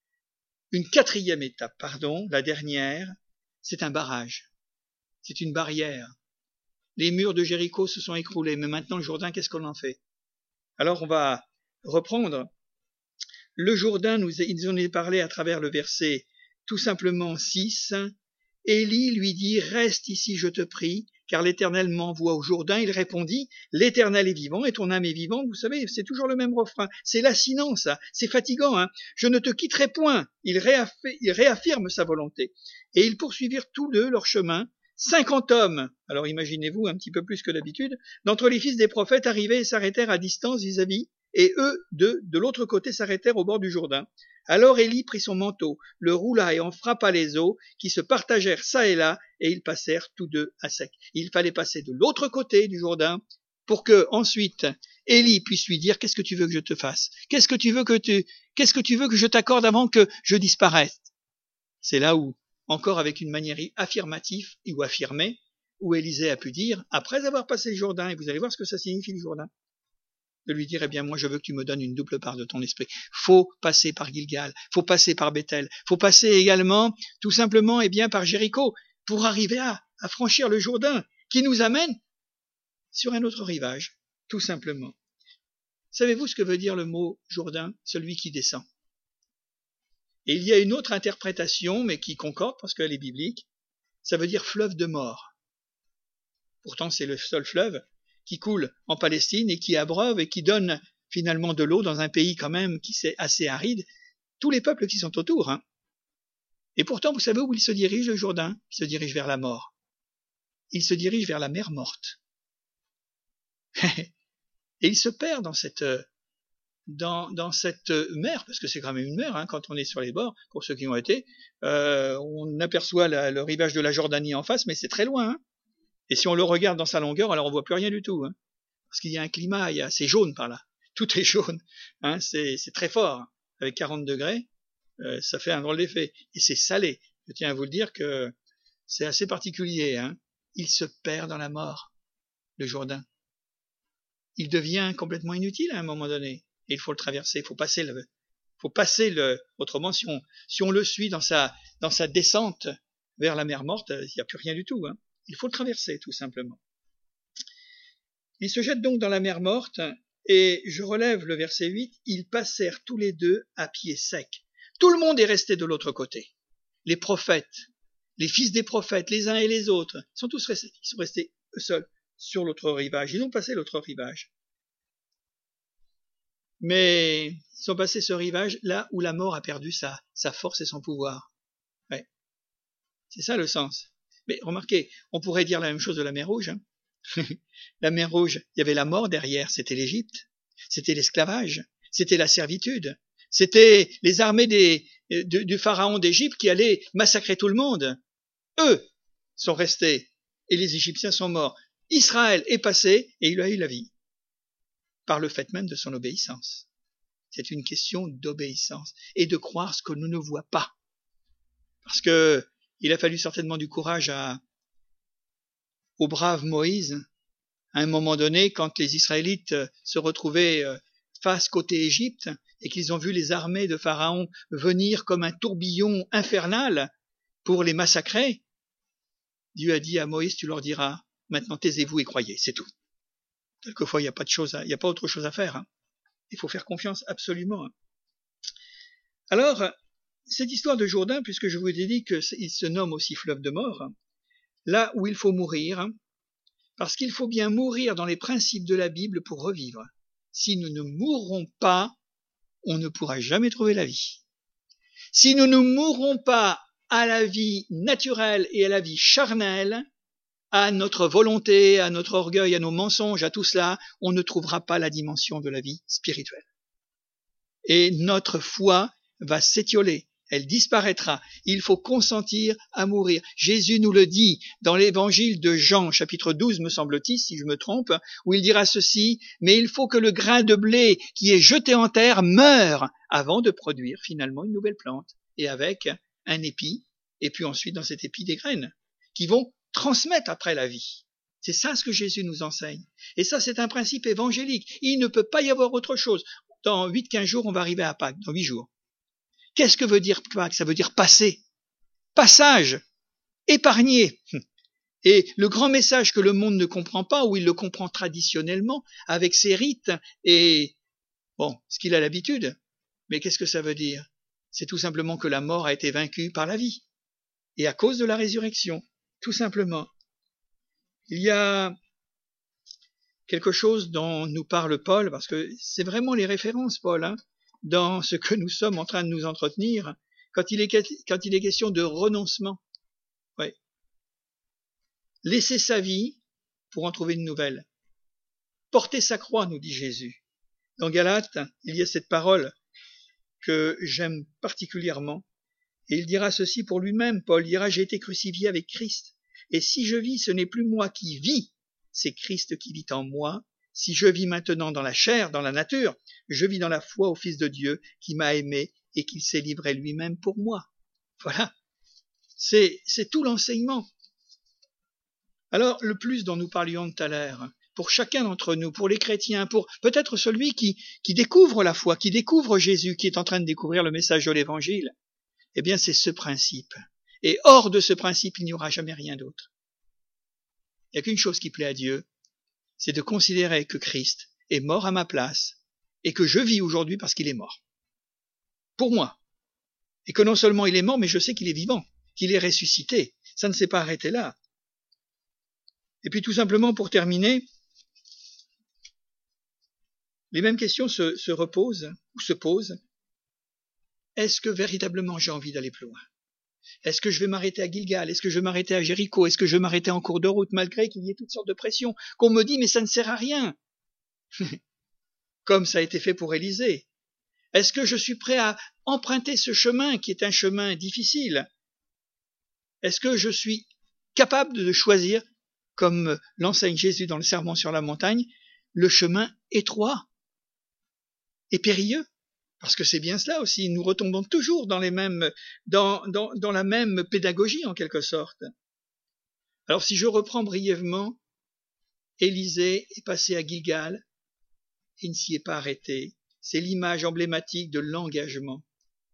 Speaker 2: la dernière, c'est un barrage. C'est une barrière. Les murs de Jéricho se sont écroulés, mais maintenant le Jourdain, qu'est-ce qu'on en fait? Alors on va reprendre. Le Jourdain, ils en ont parlé à travers le verset tout simplement 6. Élie lui dit, reste ici, je te prie, car l'Éternel m'envoie au Jourdain. Il répondit, l'Éternel est vivant et ton âme est vivante. Vous savez, c'est toujours le même refrain. C'est lancinant, ça. C'est fatigant, hein. Je ne te quitterai point. Il réaffirme sa volonté. Et ils poursuivirent tous deux leur chemin. 50 hommes, alors imaginez-vous un petit peu plus que d'habitude, d'entre les fils des prophètes arrivaient et s'arrêtèrent à distance vis-à-vis, et eux, de l'autre côté, s'arrêtèrent au bord du Jourdain. Alors Élie prit son manteau, le roula et en frappa les eaux, qui se partagèrent çà et là, et ils passèrent tous deux à sec. Il fallait passer de l'autre côté du Jourdain, pour que, ensuite, Élie puisse lui dire, qu'est-ce que tu veux que je te fasse? Qu'est-ce que tu veux que je t'accorde avant que je disparaisse? C'est là où, encore avec une manière affirmative ou affirmée, où Élisée a pu dire, après avoir passé le Jourdain, et vous allez voir ce que ça signifie le Jourdain, de lui dire, eh bien moi je veux que tu me donnes une double part de ton esprit. Faut passer par Gilgal, faut passer par Bethel, faut passer également, tout simplement, eh bien par Jéricho, pour arriver à franchir le Jourdain, qui nous amène sur un autre rivage, tout simplement. Savez-vous ce que veut dire le mot Jourdain? Celui qui descend. Et il y a une autre interprétation, mais qui concorde parce qu'elle est biblique. Ça veut dire fleuve de mort. Pourtant, c'est le seul fleuve qui coule en Palestine et qui abreuve et qui donne finalement de l'eau dans un pays quand même qui c'est assez aride. Tous les peuples qui sont autour, hein. Et pourtant, vous savez où il se dirige, le Jourdain? Il se dirige vers la mort. Il se dirige vers la mer morte. Et il se perd dans cette mer, parce que c'est quand même une mer, hein, quand on est sur les bords, pour ceux qui ont été, on aperçoit le rivage de la Jordanie en face, mais c'est très loin, hein. Et si on le regarde dans sa longueur, alors on voit plus rien du tout, hein, parce qu'il y a un climat, c'est jaune par là, tout est jaune, hein, c'est très fort, hein. Avec 40 degrés, ça fait un drôle d'effet, et c'est salé. Je tiens à vous le dire que c'est assez particulier, hein. Il se perd dans la mort, le Jourdain. Il devient complètement inutile à un moment donné. Et il faut le traverser, il faut passer autrement, si on le suit dans sa descente vers la mer morte, il n'y a plus rien du tout, hein. Il faut le traverser, tout simplement. Ils se jettent donc dans la mer morte, et je relève le verset 8, ils passèrent tous les deux à pied sec. Tout le monde est resté de l'autre côté. Les prophètes, les fils des prophètes, les uns et les autres, ils sont restés eux seuls sur l'autre rivage. Ils ont passé l'autre rivage. Mais ils ont passé ce rivage là où la mort a perdu sa force et son pouvoir. Ouais. C'est ça le sens. Mais remarquez, on pourrait dire la même chose de la mer Rouge, hein. La mer Rouge, il y avait la mort derrière, c'était l'Égypte, c'était l'esclavage, c'était la servitude, c'était les armées du pharaon d'Égypte qui allaient massacrer tout le monde. Eux sont restés et les Égyptiens sont morts. Israël est passé et il a eu la vie par le fait même de son obéissance. C'est une question d'obéissance et de croire ce que nous ne voit pas. Parce que il a fallu certainement du courage au brave Moïse, à un moment donné, quand les Israélites se retrouvaient face côté Égypte et qu'ils ont vu les armées de Pharaon venir comme un tourbillon infernal pour les massacrer. Dieu a dit à Moïse, tu leur diras, maintenant taisez-vous et croyez, c'est tout. Quelquefois, il n'y a pas autre chose à faire, hein. Il faut faire confiance absolument, hein. Alors, cette histoire de Jourdain, puisque je vous ai dit qu'il se nomme aussi fleuve de mort, là où il faut mourir, parce qu'il faut bien mourir dans les principes de la Bible pour revivre. Si nous ne mourrons pas, on ne pourra jamais trouver la vie. Si nous ne mourrons pas à la vie naturelle et à la vie charnelle, à notre volonté, à notre orgueil, à nos mensonges, à tout cela, on ne trouvera pas la dimension de la vie spirituelle. Et notre foi va s'étioler, elle disparaîtra. Il faut consentir à mourir. Jésus nous le dit dans l'évangile de Jean, chapitre 12, me semble-t-il, si je me trompe, où il dira ceci, mais il faut que le grain de blé qui est jeté en terre meure avant de produire finalement une nouvelle plante, et avec un épi, et puis ensuite dans cet épi des graines, qui vont transmettre après la vie. C'est ça ce que Jésus nous enseigne. Et ça, c'est un principe évangélique. Il ne peut pas y avoir autre chose. Dans 8-15 jours, on va arriver à Pâques, dans 8 jours. Qu'est-ce que veut dire Pâques? Ça veut dire passer. Passage. Épargner. Et le grand message que le monde ne comprend pas, ou il le comprend traditionnellement, avec ses rites et, ce qu'il a l'habitude. Mais qu'est-ce que ça veut dire? C'est tout simplement que la mort a été vaincue par la vie. Et à cause de la résurrection. Tout simplement. Il y a quelque chose dont nous parle Paul, parce que c'est vraiment les références, Paul, hein, dans ce que nous sommes en train de nous entretenir, quand il est question de renoncement. Ouais. Laisser sa vie pour en trouver une nouvelle. Porter sa croix, nous dit Jésus. Dans Galates, il y a cette parole que j'aime particulièrement, et il dira ceci pour lui-même, Paul dira, j'ai été crucifié avec Christ, et si je vis, ce n'est plus moi qui vis, c'est Christ qui vit en moi. Si je vis maintenant dans la chair, dans la nature, je vis dans la foi au Fils de Dieu qui m'a aimé et qui s'est livré lui-même pour moi. Voilà, c'est tout l'enseignement. Alors, le plus dont nous parlions tout à l'heure, pour chacun d'entre nous, pour les chrétiens, pour peut-être celui qui découvre la foi, qui découvre Jésus, qui est en train de découvrir le message de l'Évangile, eh bien c'est ce principe. Et hors de ce principe, il n'y aura jamais rien d'autre. Il n'y a qu'une chose qui plaît à Dieu, c'est de considérer que Christ est mort à ma place et que je vis aujourd'hui parce qu'il est mort. Pour moi. Et que non seulement il est mort, mais je sais qu'il est vivant, qu'il est ressuscité. Ça ne s'est pas arrêté là. Et puis tout simplement pour terminer, les mêmes questions se reposent ou se posent. Est-ce que véritablement j'ai envie d'aller plus loin? Est-ce que je vais m'arrêter à Gilgal? Est-ce que je vais m'arrêter à Jéricho? Est-ce que je vais m'arrêter en cours de route malgré qu'il y ait toutes sortes de pressions? Qu'on me dit mais ça ne sert à rien. Comme ça a été fait pour Élisée. Est-ce que je suis prêt à emprunter ce chemin qui est un chemin difficile? Est-ce que je suis capable de choisir, comme l'enseigne Jésus dans le Sermon sur la montagne, le chemin étroit et périlleux? Parce que c'est bien cela aussi, nous retombons toujours dans la même pédagogie en quelque sorte. Alors si je reprends brièvement, Élisée est passé à Gilgal, il ne s'y est pas arrêté. C'est l'image emblématique de l'engagement,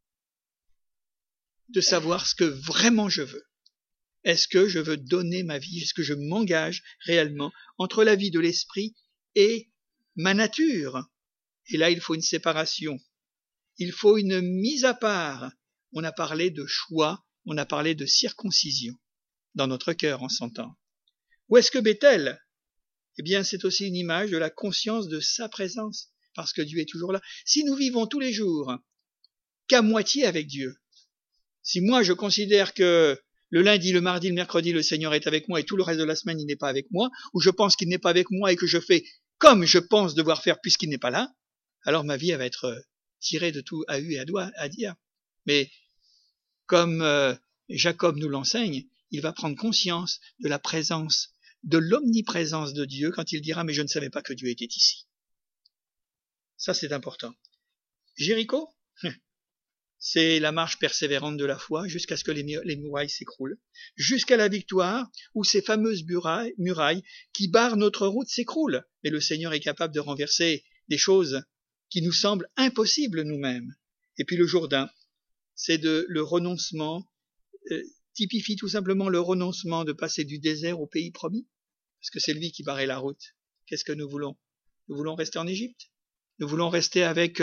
Speaker 2: de savoir ce que vraiment je veux. Est-ce que je veux donner ma vie? Est-ce que je m'engage réellement entre la vie de l'esprit et ma nature? Et là, il faut une séparation. Il faut une mise à part. On a parlé de choix, on a parlé de circoncision dans notre cœur en s'entend. Où est-ce que Bethel? Eh bien, c'est aussi une image de la conscience de sa présence, parce que Dieu est toujours là. Si nous vivons tous les jours qu'à moitié avec Dieu, si moi je considère que le lundi, le mardi, le mercredi, le Seigneur est avec moi et tout le reste de la semaine, il n'est pas avec moi, ou je pense qu'il n'est pas avec moi et que je fais comme je pense devoir faire puisqu'il n'est pas là, alors ma vie elle va être tirée de tout à et à dire. Mais comme Jacob nous l'enseigne, il va prendre conscience de la présence, de l'omniprésence de Dieu quand il dira « mais je ne savais pas que Dieu était ici ». Ça, c'est important. Jéricho, c'est la marche persévérante de la foi jusqu'à ce que les murailles s'écroulent, jusqu'à la victoire où ces fameuses murailles qui barrent notre route s'écroulent. Mais le Seigneur est capable de renverser des choses qui nous semblent impossibles nous-mêmes. Et puis le Jourdain, c'est le renoncement, typifie tout simplement le renoncement de passer du désert au pays promis, parce que c'est lui qui barrait la route. Qu'est-ce que nous voulons? Nous voulons rester en Égypte? Nous voulons rester avec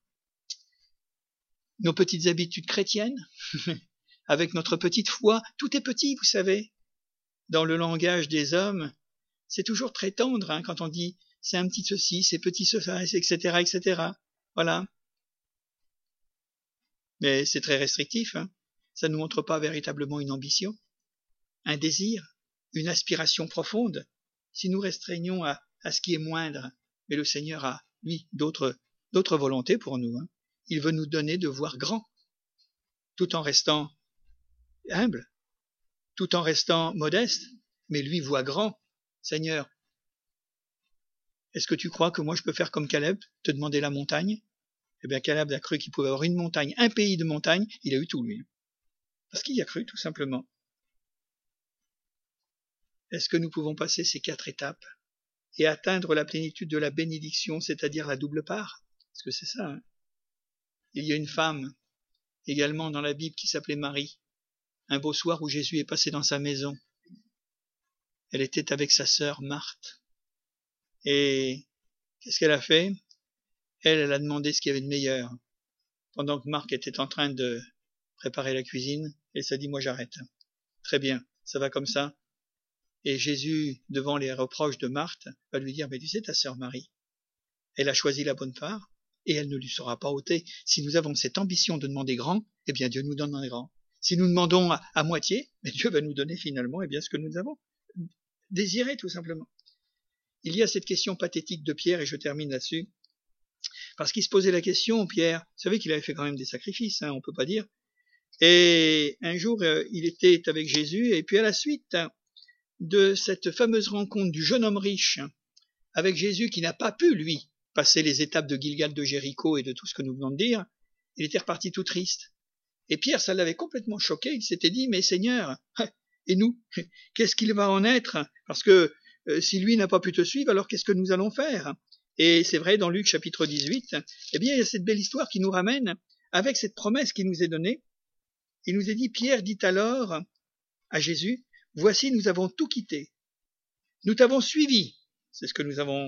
Speaker 2: nos petites habitudes chrétiennes, avec notre petite foi. Tout est petit, vous savez. Dans le langage des hommes, c'est toujours très tendre hein, quand on dit c'est un petit ceci, c'est petit cela, etc., etc. Voilà. Mais c'est très restrictif. Hein. Ça ne nous montre pas véritablement une ambition, un désir, une aspiration profonde. Si nous restreignons à ce qui est moindre, mais le Seigneur a, lui, d'autres volontés pour nous. Hein. Il veut nous donner de voir grand, tout en restant humble, tout en restant modeste, mais lui voit grand. Seigneur, est-ce que tu crois que moi je peux faire comme Caleb, te demander la montagne? Eh bien Caleb a cru qu'il pouvait avoir une montagne, un pays de montagne, il a eu tout lui. Parce qu'il y a cru tout simplement. Est-ce que nous pouvons passer ces 4 étapes et atteindre la plénitude de la bénédiction, c'est-à-dire la double part? Parce que c'est ça. Hein. Il y a une femme également dans la Bible qui s'appelait Marie. Un beau soir où Jésus est passé dans sa maison. Elle était avec sa sœur Marthe. Et qu'est-ce qu'elle a fait? Elle a demandé ce qu'il y avait de meilleur. Pendant que Marc était en train de préparer la cuisine, elle s'est dit, moi j'arrête. Très bien, ça va comme ça. Et Jésus, devant les reproches de Marthe, va lui dire, mais tu sais, ta sœur Marie, elle a choisi la bonne part, et elle ne lui sera pas ôtée. Si nous avons cette ambition de demander grand, eh bien Dieu nous donne un grand. Si nous demandons à moitié, mais Dieu va nous donner finalement eh bien, ce que nous avons désiré tout simplement. Il y a cette question pathétique de Pierre, et je termine là-dessus, parce qu'il se posait la question, Pierre, vous savez qu'il avait fait quand même des sacrifices, hein, on peut pas dire, et un jour il était avec Jésus, et puis à la suite de cette fameuse rencontre du jeune homme riche avec Jésus qui n'a pas pu, lui, passer les étapes de Gilgal, de Jéricho et de tout ce que nous venons de dire, il était reparti tout triste. Et Pierre, ça l'avait complètement choqué, il s'était dit, mais Seigneur, et nous, qu'est-ce qu'il va en être? Parce que si lui n'a pas pu te suivre, alors qu'est-ce que nous allons faire? Et c'est vrai, dans Luc chapitre 18, eh bien, il y a cette belle histoire qui nous ramène avec cette promesse qui nous est donnée. Il nous est dit, Pierre dit alors à Jésus, voici, nous avons tout quitté. Nous t'avons suivi. C'est ce que nous avons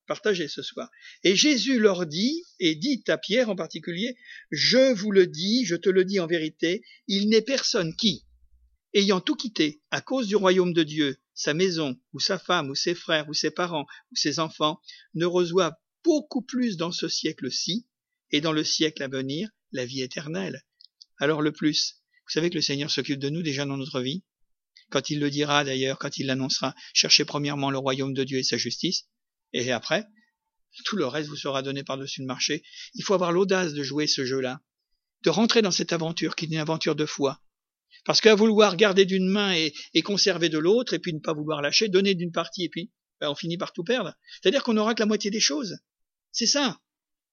Speaker 2: partager ce soir. Et Jésus leur dit, et dit à Pierre en particulier, je vous le dis, je te le dis en vérité, il n'est personne qui, ayant tout quitté à cause du royaume de Dieu, sa maison, ou sa femme, ou ses frères, ou ses parents, ou ses enfants, ne reçoive beaucoup plus dans ce siècle-ci, et dans le siècle à venir, la vie éternelle. Alors le plus, vous savez que le Seigneur s'occupe de nous déjà dans notre vie, quand il le dira d'ailleurs, quand il l'annoncera, cherchez premièrement le royaume de Dieu et sa justice, et après, tout le reste vous sera donné par-dessus le marché. Il faut avoir l'audace de jouer ce jeu-là, de rentrer dans cette aventure qui est une aventure de foi. Parce qu'à vouloir garder d'une main et conserver de l'autre, et puis ne pas vouloir lâcher, donner d'une partie, et puis on finit par tout perdre. C'est-à-dire qu'on n'aura que la moitié des choses. C'est ça.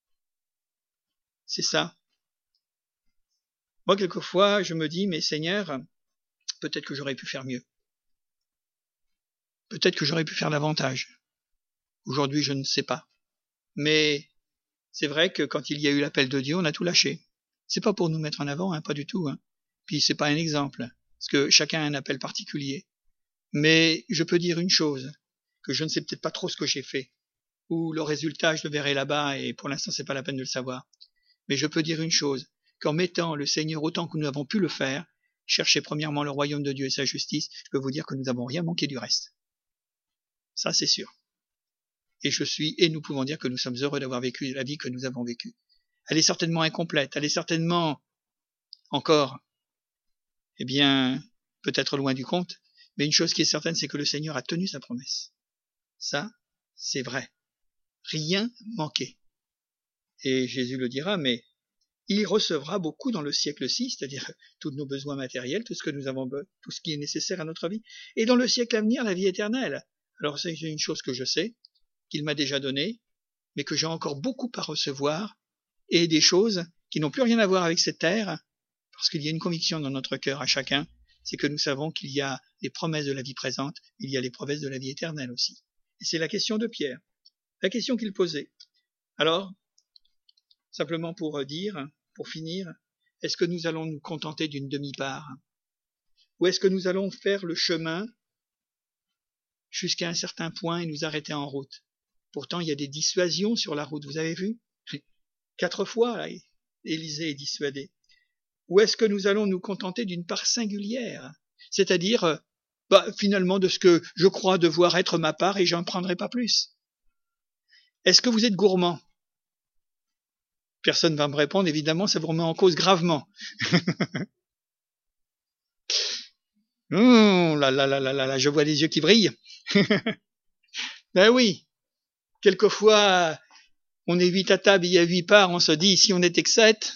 Speaker 2: C'est ça. Moi, quelquefois, je me dis, mais Seigneur, peut-être que j'aurais pu faire mieux. Peut-être que j'aurais pu faire davantage. Aujourd'hui, je ne sais pas. Mais c'est vrai que quand il y a eu l'appel de Dieu, on a tout lâché. C'est pas pour nous mettre en avant, pas du tout. Puis c'est pas un exemple, parce que chacun a un appel particulier. Mais je peux dire une chose, que je ne sais peut-être pas trop ce que j'ai fait, ou le résultat, je le verrai là-bas, et pour l'instant, c'est pas la peine de le savoir. Mais je peux dire une chose, qu'en mettant le Seigneur autant que nous avons pu le faire, chercher premièrement le royaume de Dieu et sa justice, je peux vous dire que nous n'avons rien manqué du reste. Ça, c'est sûr. Et nous pouvons dire que nous sommes heureux d'avoir vécu la vie que nous avons vécue. Elle est certainement incomplète, elle est certainement encore, peut-être loin du compte, mais une chose qui est certaine, c'est que le Seigneur a tenu sa promesse. Ça, c'est vrai. Rien manqué. Et Jésus le dira, mais il recevra beaucoup dans le siècle-ci, c'est-à-dire tous nos besoins matériels, tout ce que nous avons, tout ce qui est nécessaire à notre vie, et dans le siècle à venir, la vie éternelle. Alors c'est une chose que je sais, qu'il m'a déjà donnée, mais que j'ai encore beaucoup à recevoir, et des choses qui n'ont plus rien à voir avec cette terre, parce qu'il y a une conviction dans notre cœur à chacun, c'est que nous savons qu'il y a les promesses de la vie présente, il y a les promesses de la vie éternelle aussi. Et c'est la question de Pierre, la question qu'il posait. Alors, simplement pour finir, est-ce que nous allons nous contenter d'une demi-part? Ou est-ce que nous allons faire le chemin jusqu'à un certain point et nous arrêter en route? Pourtant, il y a des dissuasions sur la route, vous avez vu? 4 fois, là, Élisée est dissuadé. Ou est-ce que nous allons nous contenter d'une part singulière? C'est-à-dire, finalement, de ce que je crois devoir être ma part et j'en prendrai pas plus. Est-ce que vous êtes gourmand? Personne ne va me répondre, évidemment, ça vous remet en cause gravement. Là, je vois les yeux qui brillent. Ben oui, quelquefois, on est 8 à table, il y a 8 parts, on se dit, si on n'était que 7.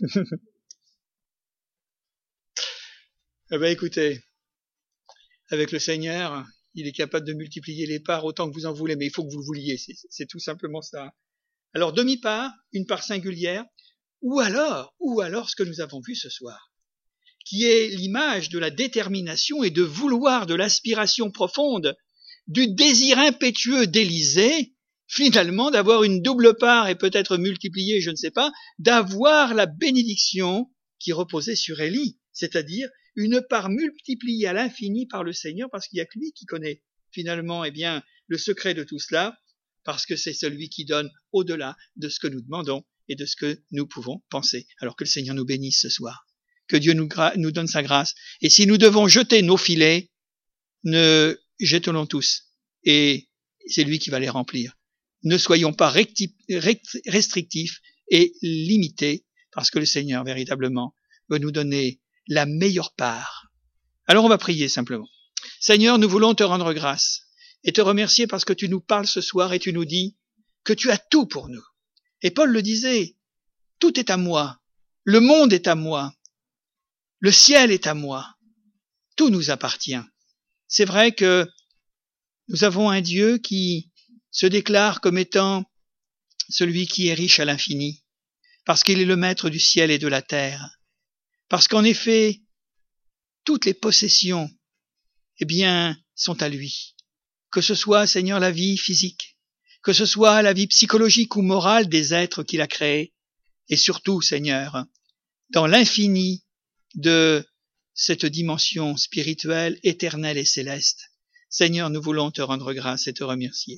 Speaker 2: Eh ben écoutez, avec le Seigneur, il est capable de multiplier les parts autant que vous en voulez, mais il faut que vous le vouliez, c'est tout simplement ça. Alors demi-part, une part singulière, ou alors ce que nous avons vu ce soir, qui est l'image de la détermination et de vouloir, de l'aspiration profonde, du désir impétueux d'Élisée, finalement d'avoir une double part et peut-être multipliée, je ne sais pas, d'avoir la bénédiction qui reposait sur Élie, c'est-à-dire une part multipliée à l'infini par le Seigneur, parce qu'il n'y a que lui qui connaît finalement le secret de tout cela, parce que c'est celui qui donne au-delà de ce que nous demandons et de ce que nous pouvons penser. Alors que le Seigneur nous bénisse ce soir, que Dieu nous donne sa grâce, et si nous devons jeter nos filets, ne jetons-les tous, et c'est lui qui va les remplir. Ne soyons pas restrictifs et limités, parce que le Seigneur véritablement veut nous donner la meilleure part. Alors on va prier simplement. Seigneur, nous voulons te rendre grâce et te remercier parce que tu nous parles ce soir et tu nous dis que tu as tout pour nous. Et Paul le disait, tout est à moi, le monde est à moi, le ciel est à moi, tout nous appartient. C'est vrai que nous avons un Dieu qui se déclare comme étant celui qui est riche à l'infini, parce qu'il est le maître du ciel et de la terre. Parce qu'en effet, toutes les possessions, sont à lui. Que ce soit, Seigneur, la vie physique, que ce soit la vie psychologique ou morale des êtres qu'il a créés, et surtout, Seigneur, dans l'infini de cette dimension spirituelle, éternelle et céleste. Seigneur, nous voulons te rendre grâce et te remercier.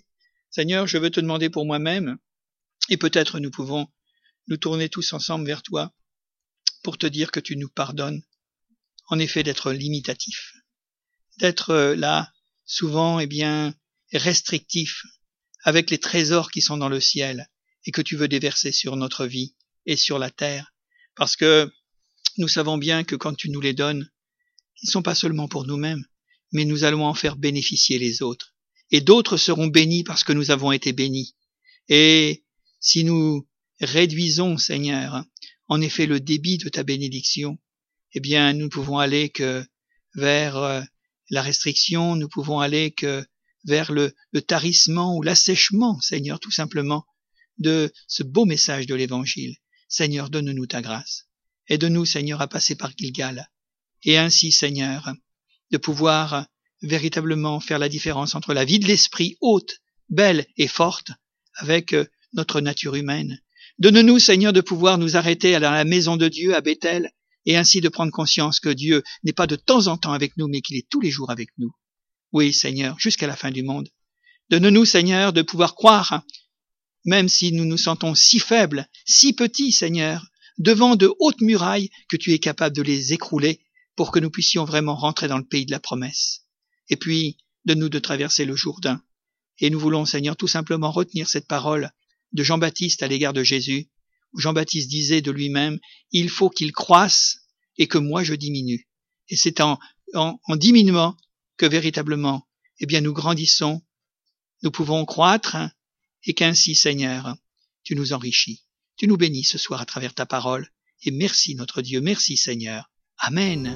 Speaker 2: Seigneur, je veux te demander pour moi-même, et peut-être nous pouvons nous tourner tous ensemble vers toi pour te dire que tu nous pardonnes, en effet, d'être limitatifs, d'être là, souvent, restrictifs, avec les trésors qui sont dans le ciel, et que tu veux déverser sur notre vie et sur la terre, parce que nous savons bien que quand tu nous les donnes, ils ne sont pas seulement pour nous-mêmes, mais nous allons en faire bénéficier les autres. Et d'autres seront bénis parce que nous avons été bénis. Et si nous réduisons, Seigneur, en effet le débit de ta bénédiction, nous ne pouvons aller que vers la restriction, nous pouvons aller que vers le tarissement ou l'assèchement, Seigneur, tout simplement, de ce beau message de l'Évangile. Seigneur, donne-nous ta grâce. Aide-nous, Seigneur, à passer par Gilgal. Et ainsi, Seigneur, de pouvoir véritablement faire la différence entre la vie de l'esprit haute, belle et forte, avec notre nature humaine. Donne-nous, Seigneur, de pouvoir nous arrêter à la maison de Dieu, à Bethel, et ainsi de prendre conscience que Dieu n'est pas de temps en temps avec nous, mais qu'il est tous les jours avec nous. Oui, Seigneur, jusqu'à la fin du monde. Donne-nous, Seigneur, de pouvoir croire, même si nous nous sentons si faibles, si petits, Seigneur, devant de hautes murailles, que tu es capable de les écrouler pour que nous puissions vraiment rentrer dans le pays de la promesse. Et puis, donne-nous de traverser le Jourdain. Et nous voulons, Seigneur, tout simplement retenir cette parole de Jean-Baptiste à l'égard de Jésus, où Jean-Baptiste disait de lui-même, « Il faut qu'il croisse et que moi je diminue. » Et c'est en diminuant que véritablement, nous grandissons, nous pouvons croître, et qu'ainsi, Seigneur, tu nous enrichis. Tu nous bénis ce soir à travers ta parole. Et merci notre Dieu, merci Seigneur. Amen.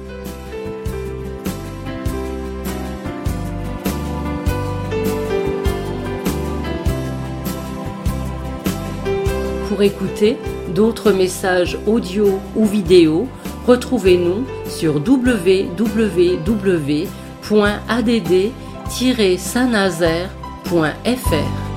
Speaker 1: Pour écouter d'autres messages audio ou vidéo, retrouvez-nous sur www.add-saint-nazaire.fr.